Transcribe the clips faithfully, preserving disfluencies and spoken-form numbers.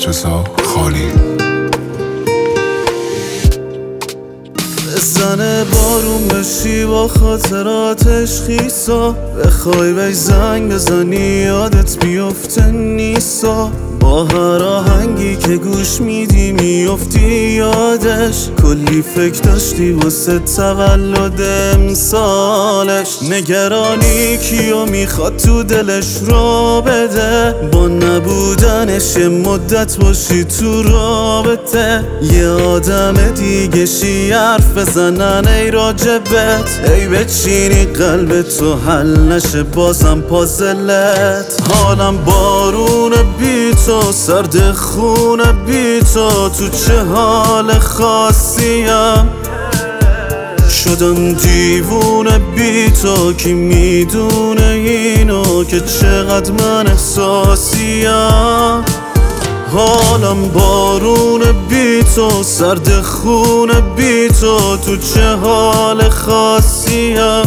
مجلس‌ها خالی. بزنه بارون بشی با خاطراتش خیسا، بخوای بهش زنگ بزنی یادت بیفته نیسا، با هر آهنگی که گوش میدی میفتی یادش، کلی فکر داشتی واسه تولد امسالش، نگرانی کیو میخواد تو دلش را بده، با نبودنش یه مدت باشی تو رابطه، یه آدم دیگه شی حرف بزنن ای راجبت، ای بچینی قلب تو حل نشه بازم پازلت، حالم بارون بی تو سرد خون بی تو، تو چه حال خاصیم شدم دیوونه بی تو، کی میدونه اینو که چقدر من احساسیم، حالم بارون بی تو سرد خون بی تو، تو چه حال خاصیم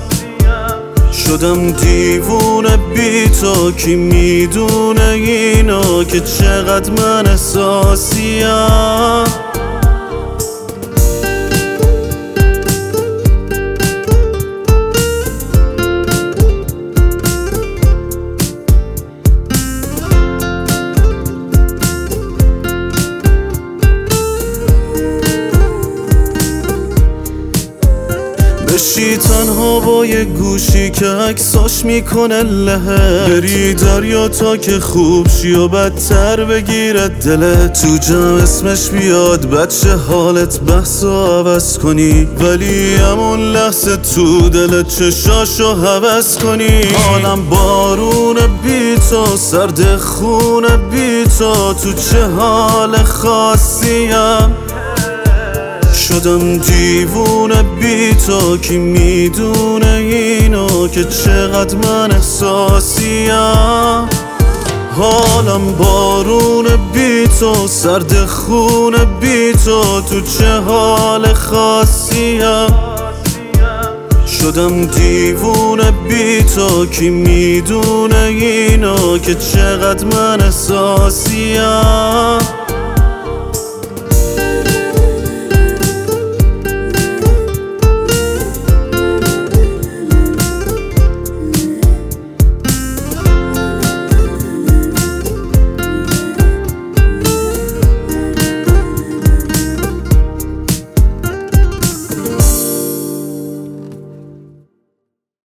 شدم دیوونه بی تو، کی میدونه اینو که چقدر من احساسیم. بشی تنها با یه گوشی که عکساش میکنه لهه، بری دریا تا که خوب شی و بدتر بگیره دلت، تو جمع اسمش بیاد بچه حالت بحث و عوض کنی، ولی همون لحظه تو دلت چشاشو حوض کنی، حالم بارون بی تو سرد خون بی تو، تو چه حال خاصیم شدم دیوونه بی تو، کی میدونه اینو که چقدر من احساسیم، حالم بارون بی تو سرد خون بی تو، تو چه حال خاصیم شدم دیوونه بی تو، کی میدونه اینو که چقدر من احساسیم.